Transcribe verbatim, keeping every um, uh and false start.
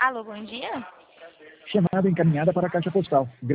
Alô, bom dia? Chamada encaminhada para a caixa postal.